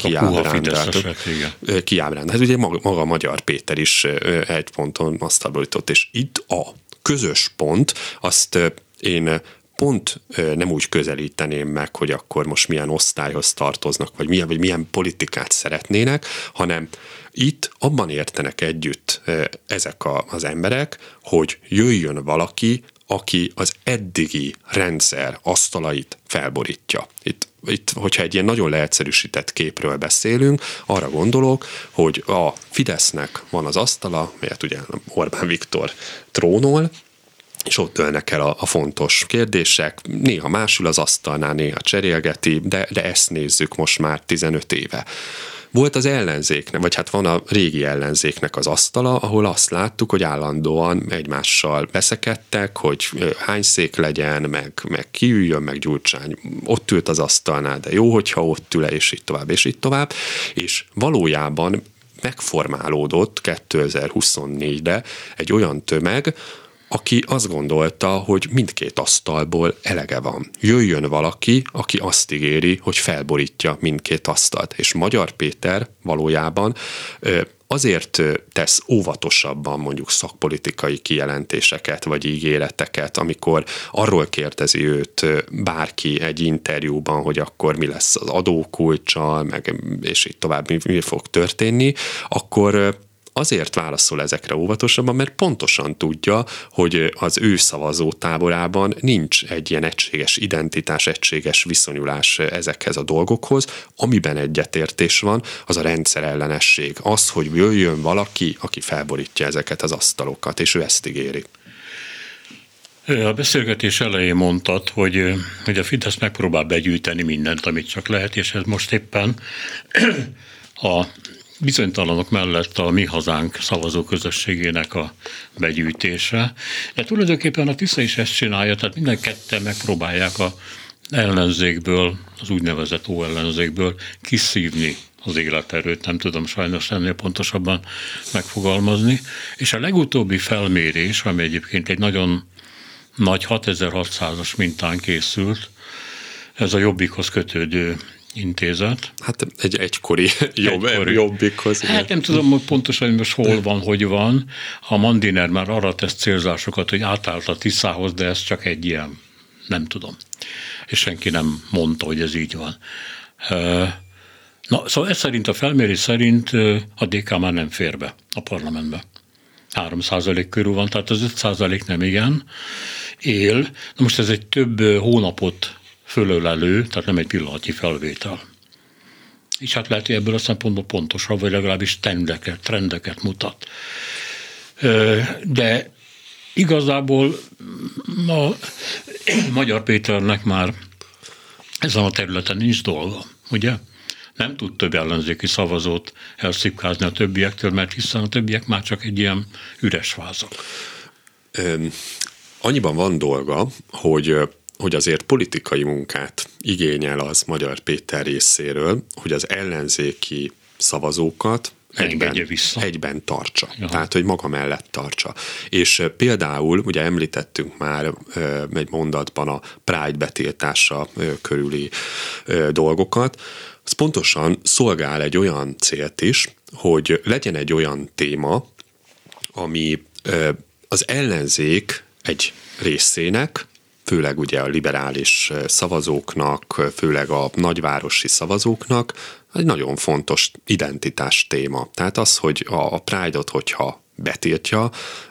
kiábrándt. Hát ugye maga Magyar Péter is egy ponton azt abbolított, és itt a közös pont, azt én pont nem úgy közelíteném meg, hogy akkor most milyen osztályhoz tartoznak, vagy milyen politikát szeretnének, hanem itt abban értenek együtt ezek az emberek, hogy jöjjön valaki, aki az eddigi rendszer asztalait felborítja. Itt, hogyha egy ilyen nagyon leegyszerűsített képről beszélünk, arra gondolok, hogy a Fidesznek van az asztala, melyet ugye Orbán Viktor trónol, és ott dőlnek el a fontos kérdések, néha másul az asztalnál, néha cserélgeti, de ezt nézzük most már 15 éve. Volt az ellenzéknek, vagy hát van a régi ellenzéknek az asztala, ahol azt láttuk, hogy állandóan egymással veszekedtek, hogy hány szék legyen, meg kiüljön, meg Gyurcsány ott ült az asztalnál, de jó, hogyha ott ül, és így tovább, és így tovább. És valójában megformálódott 2024-re egy olyan tömeg, aki azt gondolta, hogy mindkét asztalból elege van. Jöjjön valaki, aki azt ígéri, hogy felborítja mindkét asztalt. És Magyar Péter valójában azért tesz óvatosabban mondjuk szakpolitikai kijelentéseket vagy ígéreteket, amikor arról kérdezi őt bárki egy interjúban, hogy akkor mi lesz az adókulccsal, és így tovább mi fog történni, akkor azért válaszol ezekre óvatosabban, mert pontosan tudja, hogy az ő szavazótáborában nincs egy ilyen egységes identitás, egységes viszonyulás ezekhez a dolgokhoz. Amiben egyetértés van, az a rendszerellenesség. Az, hogy jöjjön valaki, aki felborítja ezeket az asztalokat, és ő ezt ígéri. A beszélgetés elején mondtad, hogy a Fidesz megpróbál begyűjteni mindent, amit csak lehet, és ez most éppen a bizonytalanok mellett a Mi Hazánk szavazóközösségének a begyűjtése. De tulajdonképpen a Tisza is ezt csinálja, tehát minden ketten megpróbálják az ellenzékből, az úgynevezett óellenzékből kiszívni az életerőt, nem tudom sajnos ennél pontosabban megfogalmazni. És a legutóbbi felmérés, ami egyébként egy nagyon nagy 6600-as mintán készült, ez a Jobbikhoz kötődő intézet. Hát egy egykori Jobbikhoz. Hát nem tudom, hogy pontosan most hol van, hogy van. A Mandiner már arra tesz célzásokat, hogy átállt a Tiszához, de ez csak egy ilyen, nem tudom. És senki nem mondta, hogy ez így van. Na, szóval ez szerint, a felmérés szerint a DK már nem fér be a parlamentbe. 3% körül van, tehát az 5% nem igen él. Na most ez egy több hónapot fölölelő, tehát nem egy pillanatnyi felvétel. És hát lehet, hogy ebből a szempontból pontosabb, vagy legalábbis trendeket mutat. De igazából a Magyar Péternek már ezen a területen nincs dolga, ugye? Nem tud több ellenzéki szavazót elszipkázni a többiektől, mert hiszen a többiek már csak egy ilyen üres vázak. Annyiban van dolga, hogy azért politikai munkát igényel az Magyar Péter részéről, hogy az ellenzéki szavazókat egyben tartsa. Jaha. Tehát, hogy maga mellett tartsa. És például, ugye említettünk már egy mondatban a Pride betiltása körüli dolgokat, az pontosan szolgál egy olyan célt is, hogy legyen egy olyan téma, ami az ellenzék egy részének, főleg ugye a liberális szavazóknak, főleg a nagyvárosi szavazóknak egy nagyon fontos identitás téma. Tehát az, hogy a Pride-ot, hogyha betiltja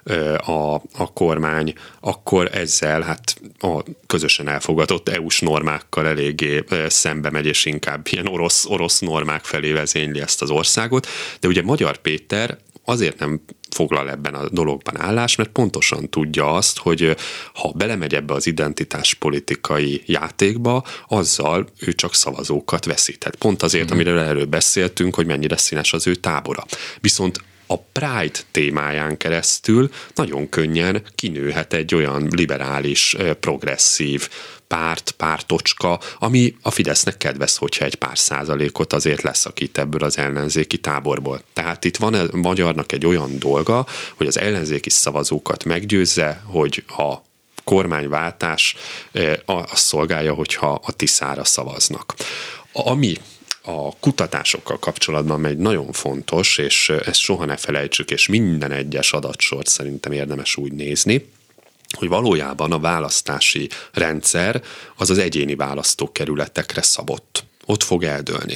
a kormány, akkor ezzel hát a közösen elfogadott EU-s normákkal eléggé szembe megy, és inkább ilyen orosz normák felé vezényli ezt az országot. De ugye Magyar Péter azért nem foglal ebben a dologban állást, mert pontosan tudja azt, hogy ha belemegy ebbe az identitáspolitikai játékba, azzal ő csak szavazókat veszíthet. Pont azért, amiről előbb beszéltünk, hogy mennyire színes az ő tábora. Viszont a Pride témáján keresztül nagyon könnyen kinőhet egy olyan liberális, progresszív pártocska, ami a Fidesznek kedvez, hogyha egy pár százalékot azért leszakít ebből az ellenzéki táborból. Tehát itt van a Magyarnak egy olyan dolga, hogy az ellenzéki szavazókat meggyőzze, hogy a kormányváltás azt szolgálja, hogyha a Tiszára szavaznak. Ami a kutatásokkal kapcsolatban megy nagyon fontos, és ezt soha ne felejtsük, és minden egyes adatsort szerintem érdemes úgy nézni, hogy valójában a választási rendszer az az egyéni választókerületekre szabott. Ott fog eldőlni.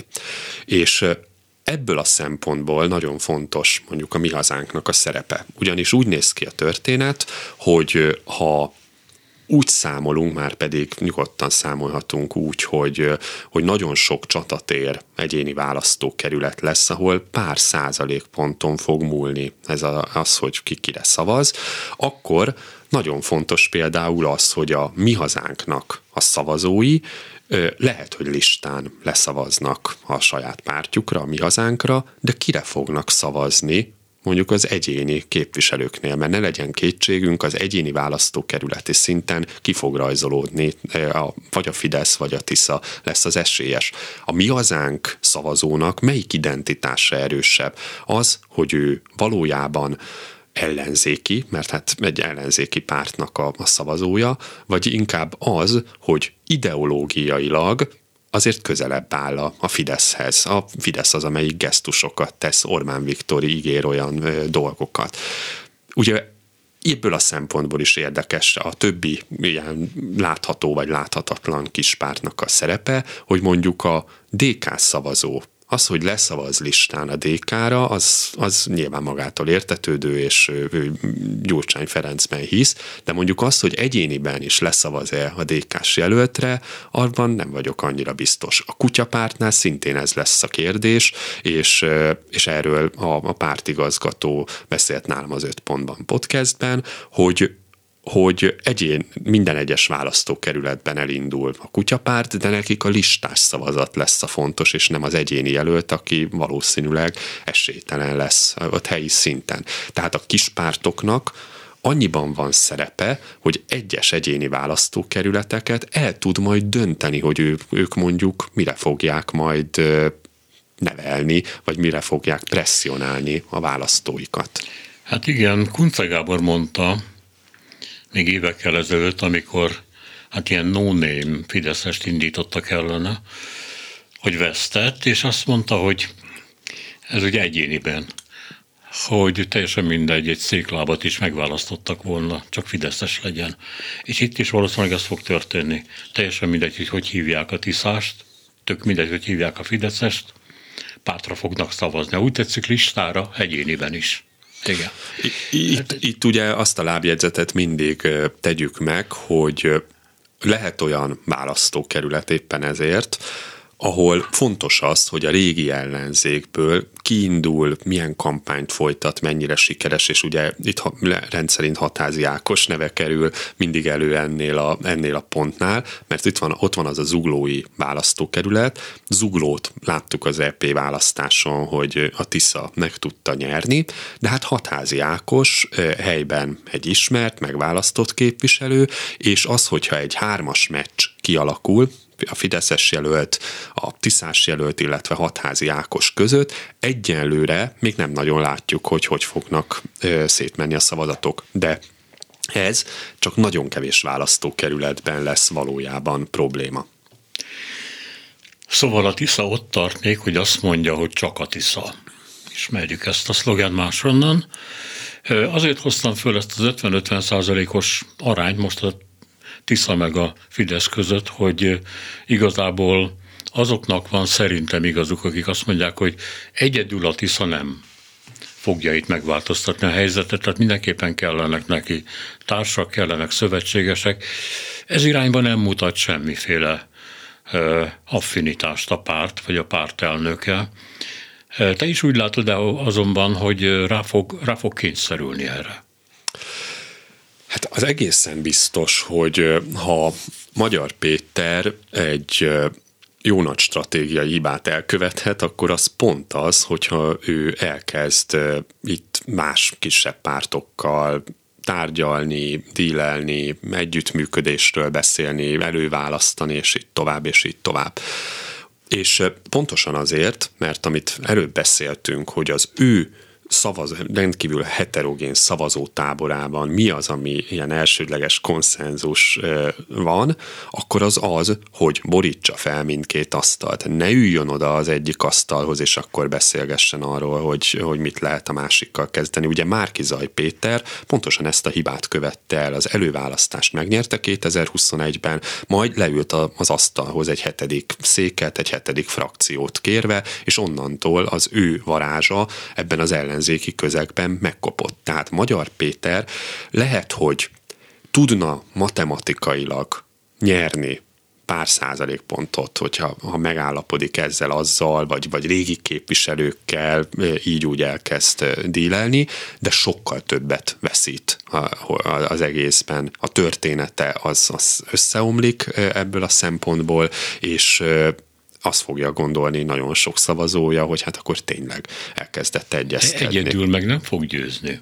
És ebből a szempontból nagyon fontos mondjuk a Mi Hazánknak a szerepe. Ugyanis úgy néz ki a történet, hogy ha úgy számolunk, már pedig nyugodtan számolhatunk úgy, hogy nagyon sok csatatér egyéni választókerület lesz, ahol pár százalékponton fog múlni az, hogy ki kire szavaz, akkor nagyon fontos például az, hogy a Mi Hazánknak a szavazói lehet, hogy listán leszavaznak a saját pártjukra, a Mi Hazánkra, de kire fognak szavazni mondjuk az egyéni képviselőknél, mert ne legyen kétségünk, az egyéni választókerületi szinten ki fog rajzolódni, vagy a Fidesz, vagy a Tisza lesz az esélyes. A Mi Hazánk szavazónak melyik identitása erősebb? Az, hogy ő valójában ellenzéki, mert hát egy ellenzéki pártnak a szavazója, vagy inkább az, hogy ideológiailag azért közelebb áll a Fideszhez. A Fidesz az, amelyik gesztusokat tesz, Orbán Viktor ígér olyan dolgokat. Ugye ebből a szempontból is érdekes a többi ilyen látható vagy láthatatlan kispártnak a szerepe, hogy mondjuk a DK szavazó, az, hogy leszavaz listán a DK-ra, az nyilván magától értetődő, és Gyurcsány Ferencben hisz, de mondjuk az, hogy egyéniben is leszavaz-e a DK-s jelöltre, abban nem vagyok annyira biztos. A Kutyapártnál szintén ez lesz a kérdés, és erről a pártigazgató beszélt nálam az 5 pontban podcastben, hogy minden egyes választókerületben elindul a Kutyapárt, de nekik a listás szavazat lesz a fontos, és nem az egyéni jelölt, aki valószínűleg esélytelen lesz ott helyi szinten. Tehát a kispártoknak annyiban van szerepe, hogy egyes egyéni választókerületeket el tud majd dönteni, hogy ők mondjuk mire fogják majd nevelni, vagy mire fogják presszionálni a választóikat. Hát igen, Kunce Gábor mondta, még évekkel ezelőtt, amikor hát ilyen no-name fideszest indítottak ellene, hogy vesztett, és azt mondta, hogy ez ugye egyéniben, hogy teljesen mindegy, egy széklábat is megválasztottak volna, csak fideszes legyen. És itt is valószínűleg ez fog történni. Teljesen mindegy, hogy hívják a Tiszást, tök mindegy, hogy hívják a fideszest, pártra fognak szavazni. Úgy tetszik, listára, egyéniben is. Igen. Itt ugye azt a lábjegyzetet mindig tegyük meg, hogy lehet olyan választókerület éppen ezért, ahol fontos az, hogy a régi ellenzékből kiindul, milyen kampányt folytat, mennyire sikeres, és ugye itt rendszerint Hatházi Ákos neve kerül mindig elő ennél a pontnál, mert ott van az a zuglói választókerület. Zuglót láttuk az EP választáson, hogy a Tisza meg tudta nyerni, de hát Hatházi Ákos helyben egy ismert, megválasztott képviselő, és az, hogyha egy 3-as meccs kialakul, a fideszes jelölt, a tiszás jelölt, illetve Hatházi Ákos között, egyenlőre még nem nagyon látjuk, hogy fognak szétmenni a szavazatok, de ez csak nagyon kevés választókerületben lesz valójában probléma. Szóval a Tisza ott tart még, hogy azt mondja, hogy csak a Tisza. Ismerjük ezt a szlogán máshonnan. Azért hoztam föl ezt az 50-50%-os arányt most a Tisza meg a Fidesz között, hogy igazából azoknak van szerintem igazuk, akik azt mondják, hogy egyedül a Tisza nem fogja itt megváltoztatni a helyzetet, tehát mindenképpen kellenek neki társak, kellenek szövetségesek. Ez irányban nem mutat semmiféle affinitást a párt, vagy a párt elnöke. Te is úgy látod azonban, hogy rá fog kényszerülni erre? Hát az egészen biztos, hogy ha Magyar Péter egy jó nagy stratégiai hibát elkövethet, akkor az pont az, hogyha ő elkezd itt más kisebb pártokkal tárgyalni, dílelni, együttműködésről beszélni, előválasztani, és így tovább, és így tovább. És pontosan azért, mert amit előbb beszéltünk, hogy az ő rendkívül heterogén szavazótáborában mi az, ami ilyen elsődleges konszenzus van, akkor az, hogy borítsa fel mindkét asztalt. Ne üljön oda az egyik asztalhoz, és akkor beszélgessen arról, hogy mit lehet a másikkal kezdeni. Ugye Márki-Zay Péter pontosan ezt a hibát követte el, az előválasztást megnyerte 2021-ben, majd leült az asztalhoz egy 7. széket, egy 7. frakciót kérve, és onnantól az ő varázsa ebben az ellenzéki közegben megkopott. Tehát Magyar Péter lehet, hogy tudna matematikailag nyerni pár százalékpontot, hogyha megállapodik ezzel, azzal, vagy régi képviselőkkel így úgy elkezd dílelni, de sokkal többet veszít az egészben. A története az összeomlik ebből a szempontból, és azt fogja gondolni nagyon sok szavazója, hogy hát akkor tényleg elkezdett egyezkedni. Egyedül meg nem fog győzni.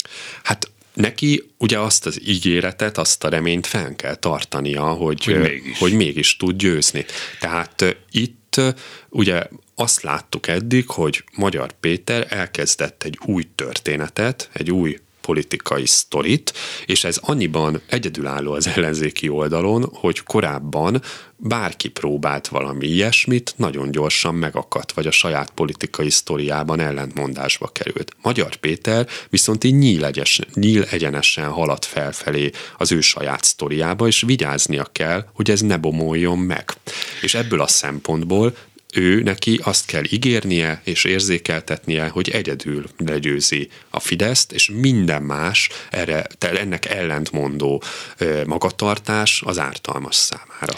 Hát neki ugye azt az ígéretet, azt a reményt fenn kell tartania, hogy mégis tud győzni. Tehát itt ugye azt láttuk eddig, hogy Magyar Péter elkezdett egy új történetet, egy új politikai sztorit, és ez annyiban egyedülálló az ellenzéki oldalon, hogy korábban bárki próbált valami ilyesmit, nagyon gyorsan megakadt, vagy a saját politikai sztoriában ellentmondásba került. Magyar Péter viszont így nyíl egyenesen halad felfelé az ő saját sztoriába, és vigyáznia kell, hogy ez ne bomoljon meg. És ebből a szempontból neki azt kell ígérnie és érzékeltetnie, hogy egyedül legyőzi a Fideszt, és minden más ennek ellentmondó magatartás az ártalmas számára.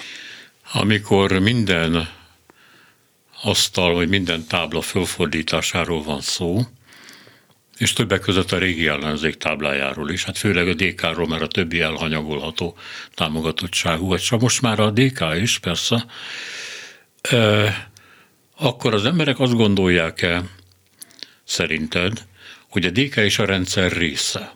Amikor minden asztal vagy minden tábla fölfordításáról van szó, és többek között a régi ellenzék táblájáról is, hát főleg a DK-ról, mert a többi elhanyagolható támogatottságú, vagy csak most már a DK is, persze, akkor az emberek azt gondolják-e, szerinted, hogy a DK is a rendszer része?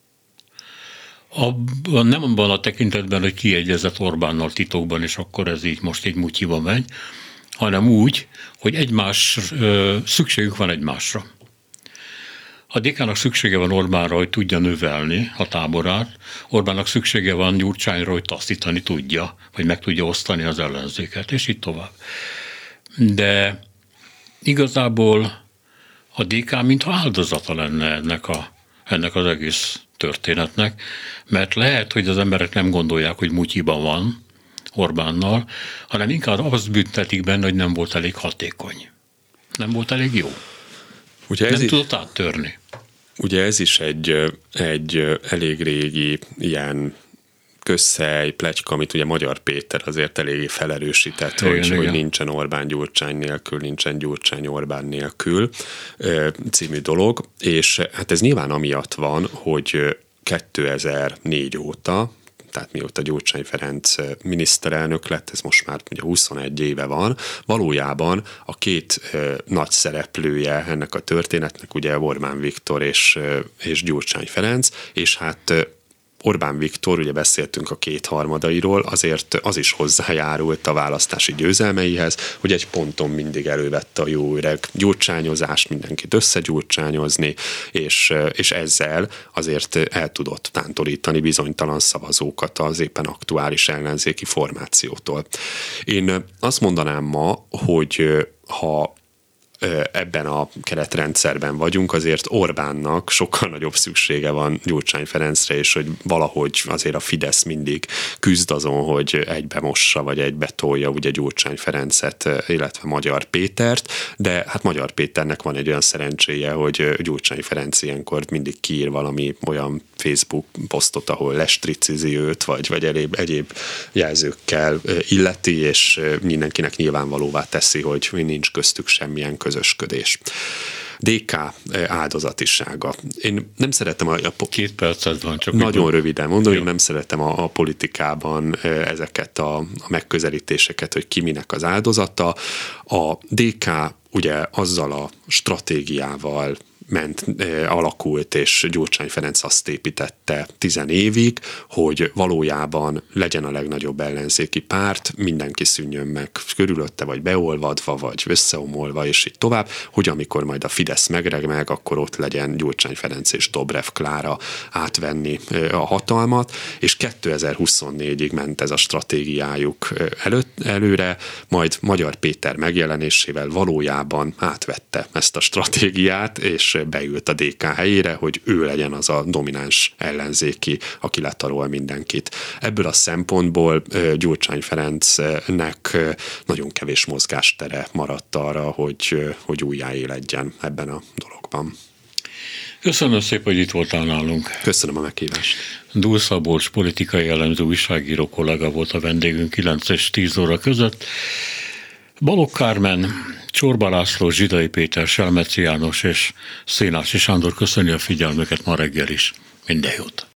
Nem abban a tekintetben, hogy kiegyezett Orbánnal titokban, és akkor ez így most egy mutyiba megy, hanem úgy, hogy szükségük van egymásra. A DK-nak szüksége van Orbánra, hogy tudja növelni a táborát, Orbánnak szüksége van Gyurcsányra, hogy tasztítani tudja, vagy meg tudja osztani az ellenzéket, és így tovább. De igazából a DK mintha áldozata lenne ennek az egész történetnek, mert lehet, hogy az emberek nem gondolják, hogy mutyiban van Orbánnal, hanem inkább azt büntetik benne, hogy nem volt elég hatékony. Nem volt elég jó. Nem tudott áttörni. Ugye ez is egy elég régi ilyen közhely, pletyka, amit ugye Magyar Péter azért eléggé felerősített, hogy nincsen Orbán Gyurcsány nélkül, nincsen Gyurcsány Orbán nélkül című dolog, és hát ez nyilván amiatt van, hogy 2004 óta, tehát mióta Gyurcsány Ferenc miniszterelnök lett, ez most már ugye 21 éve van, valójában a két nagy szereplője ennek a történetnek ugye Orbán Viktor és Gyurcsány Ferenc, és hát Orbán Viktor, ugye beszéltünk a kétharmadairól, azért az is hozzájárult a választási győzelmeihez, hogy egy ponton mindig elővette a jó öreg gyurcsányozást, mindenkit összegyurcsányozni, és ezzel azért el tudott tántorítani bizonytalan szavazókat az éppen aktuális ellenzéki formációtól. Én azt mondanám ma, hogy ha ebben a keretrendszerben vagyunk, azért Orbánnak sokkal nagyobb szüksége van Gyurcsány Ferencre, és hogy valahogy azért a Fidesz mindig küzd azon, hogy egybemossa, vagy egybetolja ugye Gyurcsány Ferencet, illetve Magyar Pétert, de hát Magyar Péternek van egy olyan szerencséje, hogy Gyurcsány Ferenc ilyenkor mindig kiír valami olyan Facebook posztot, ahol lestricizi őt, vagy egyéb jelzőkkel illeti, és mindenkinek nyilvánvalóvá teszi, hogy nincs köztük semmilyen közösködés. DK áldozatisága. Én nem szeretem 2 percet van, csak nagyon röviden mondom, én nem szeretem a politikában ezeket a megközelítéseket, hogy ki minek az áldozata. A DK ugye azzal a stratégiával alakult, és Gyurcsány Ferenc azt építette 10 évig, hogy valójában legyen a legnagyobb ellenzéki párt, mindenki szűnjön meg körülötte, vagy beolvadva, vagy összeomolva, és így tovább, hogy amikor majd a Fidesz megreg, akkor ott legyen Gyurcsány Ferenc és Dobrev Klára átvenni a hatalmat, és 2024-ig ment ez a stratégiájuk előre, majd Magyar Péter megjelenésével valójában átvette ezt a stratégiát, és beült a DK helyére, hogy ő legyen az a domináns ellenzéki, aki letarol mindenkit. Ebből a szempontból Gyurcsány Ferencnek nagyon kevés mozgástere maradt arra, hogy újjáéledjen ebben a dologban. Köszönöm szépen, hogy itt voltál nálunk. Köszönöm a meghívást. Dúl Szabolcs politikai elemző újságíró kollega volt a vendégünk 9 és 10 óra között. Balogh Kármen, Csorba László, Zsidai Péter, Selmeci János és Szénási Sándor köszöni a figyelmüket ma reggel is. Minden jót!